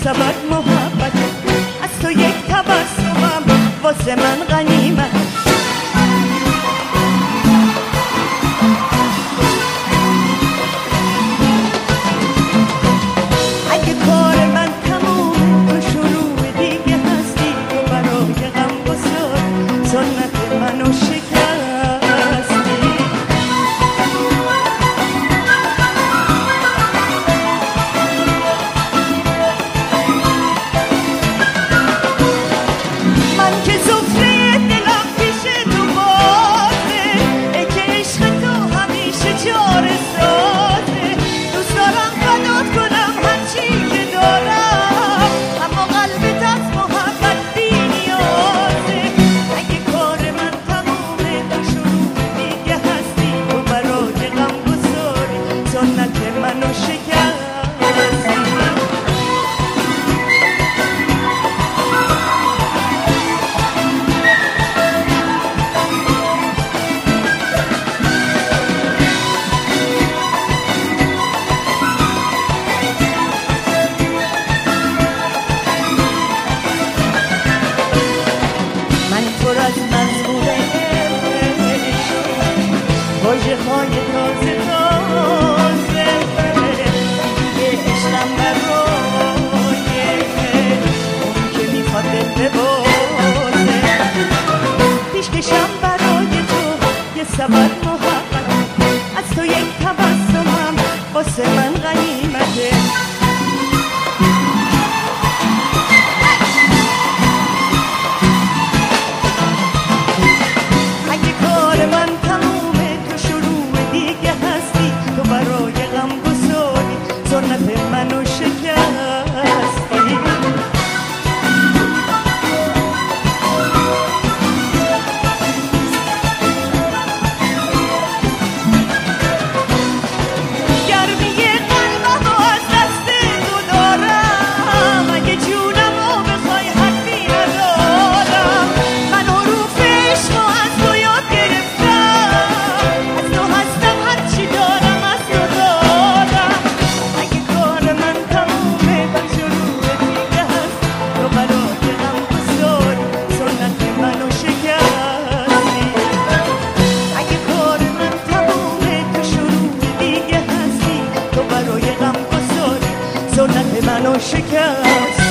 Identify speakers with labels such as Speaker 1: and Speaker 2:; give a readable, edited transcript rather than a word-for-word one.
Speaker 1: سبد محبت، از تو یک تبسمم واسه من غنیمت. اگه کار من تموم تو شروع دیگه هستی، تو برای غم بسار سنت منو شکستی. من که سفره دلم پیش تو بازه، ای که عشق تو همیشه چاره سازه. دوست دارم فدات کنم هرچی که دارم، اما قلبت از محبت بی نیازه. اگه کار من تمومه تو شروع دیگه هستی، تو برای غم گساری سنت منو شکستی. پر از مزمور عشق، واژه های تازه تازه، دیگه عشقم برای اون که میخواد دل ببازه. پیش کشم برای تو یه سبد محبت، از تو یک تبسمم واسه من غنیمته. سنت منو شکستی. گرمی قلبمو از دست تو دارم، اگه جونمو بخوای حرفی ندارم. من حروف عشقو از تو یاد گرفتم، از تو هستم هرچی دارم از تو دارم. اگه کار من تمومه و شروع دیگه هست، تو برای غم گساری سنت منو شکستی. اگه کار من تمومه تو شروع دیگه هستی، تو برای غم گساری سنت منو شکستی.